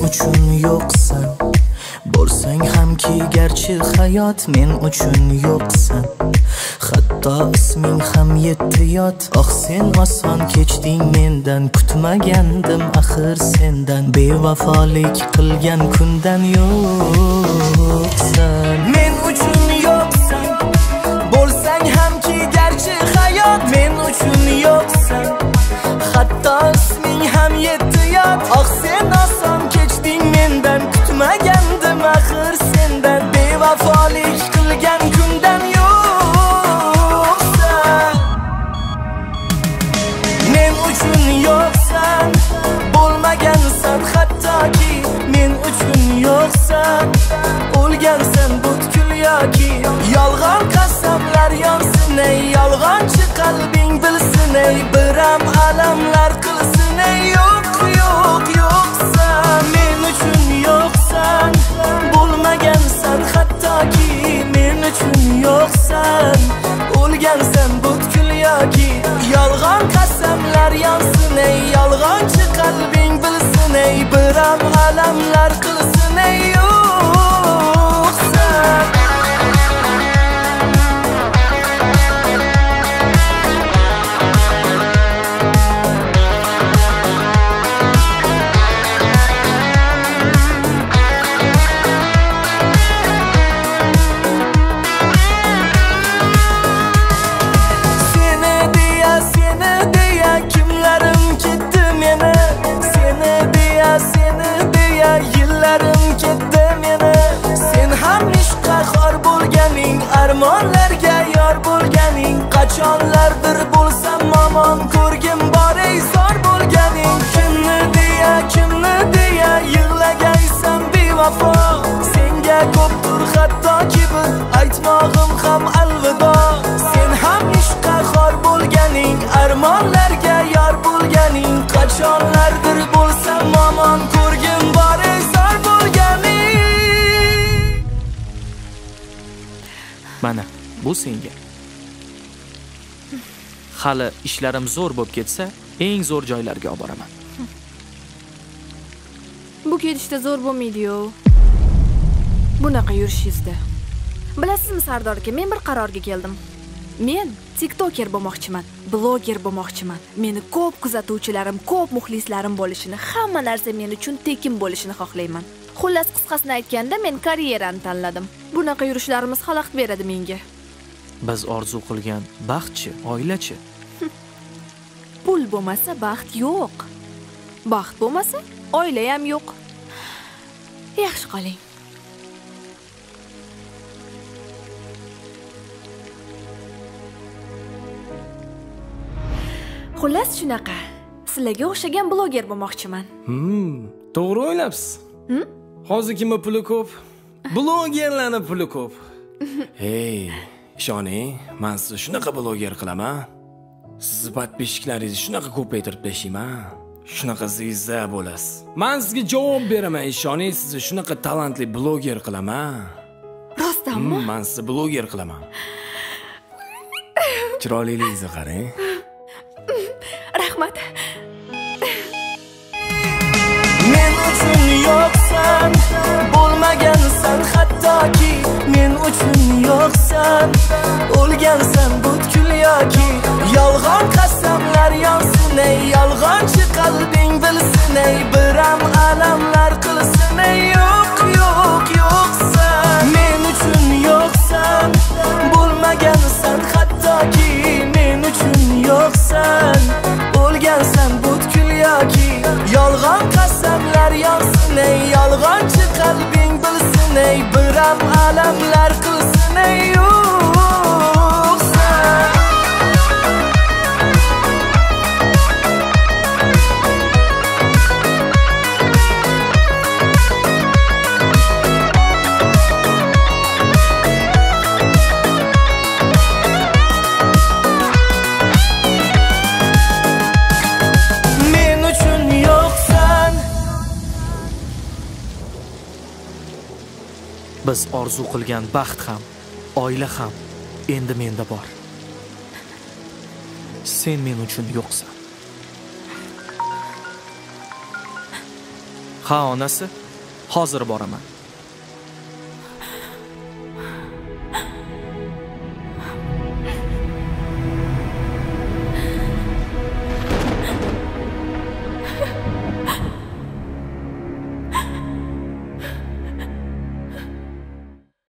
uchun yo'qsan. Bo'lsang hamki garchi hayot men uchun yo'qsan. Hatto isming ham yetti yot. Oh sen oson kechding mendan, kutmagandim axir sendan. Bevafolik qilgan kundan yo'qsan. Men uchun yo'qsan. Bo'lsang hamki garchi hayot men uchun yo'qsan. Hatto isming ham yetti yot. Oh sen oson kechding mendan, kutmagandim axir sendan. Bevafolik qilgan kundan yo'qsan. Men uchun yo'qsan. Bo'lmagansan hattoki men uchun yo'qsan. O'lgansan butkul yoki yolg'on qasamlar yonsin ey. Yolg'onchi qalbing bilsin ey. Biram alamlar qilsin ey. Yo'q yo'q yo'qsan. Men uchun yo'qsan. Bo'lmagansan hattoki men uchun yo'qsan. O'lgansan butkul yoki yolg'on qasamlar yonsin ey. Yolg'onchi qalbing bilsin ey. Biram alamlar qilsin ey. Yo'qsan. Armonlarga yor bo'lganing, qachonlardir bo'lsam momon ko'rgim bor ey zor bo'lganing. Kimni deya yig'lagaysan bevafo. Senga ko'pdir hattoki bir aytmog'im ham alvido. Sen ham ishqqa xor bo'lganing, armonlarga yor bo'lganing, qachonlardir bo'lsam momon ko'rgim bor ey zor bo'lganing. Mana, bu senga. Hali ishlarim zo'r bo'lib ketsa, eng zo'r joylarga olib boraman. Bu ketishda zo'r bo'lmaydi-yu. Bunaqa yurishingizda. Bilasizmi Sardor aka, men bir qarorga keldim. Men TikToker bo'lmoqchiman, bloger bo'lmoqchiman. Meni ko'p kuzatuvchilarim, ko'p muxlislarim bo'lishini, hamma narsa men uchun tekin bo'lishini xohlayman. Xullas qisqasini aytganda men karyerani tanladim. Bunaqa yurishlarimiz xalaqit beradi menga. Biz orzu qilgan baxtchi, oilachi? Pul bo'lmasa baxt yo'q. Baxt bo'lmasa oila ham yo'q. Yaxshi qoling. Xullas shunaqa. Sizlarga o'xshagan bloger bo'lmoqchiman. To'g'ri o'ylabsiz. Hozir kimning puli ko'p? Blogerlarning puli ko'p. Hey, ishoning, men sizni shunaqa bloger qilaman. Sizni podpischiklaringizni shunaqa ko'paytirib tashlayman. Shunaqa ziyza bo'lasiz. Men sizga javob beraman, ishoning, sizni shunaqa talantli bloger qilaman. Rostdanmi? Men sizni bloger qilaman. Chiroyligingizni qarang. Rahmat. Men uchun yo'qsan, bo'lmagansan hattoki men uchun yo'qsan. O'lgansan butkul yoki yolg'on qasamlar yonsin ey. Yolg'onchi qalbing bilsin ey. Biram alamlar qilsin ey. Yo'q yo'q yo'qsan. Men uchun yo'qsan, bo'lmagansan hattoki men uchun yo'qsan. O'lgansan butkul yoki yolg'on qasamlar yonsin ey. Yolg'onchi qalbing bilsin ey. Biram alamlar qilsin ey. Yo'qsan. Biz orzu qilgan baxt ham, oila ham endi menda bor. Sen men uchun yo'qsan. Ha, onasi. Hozir boraman.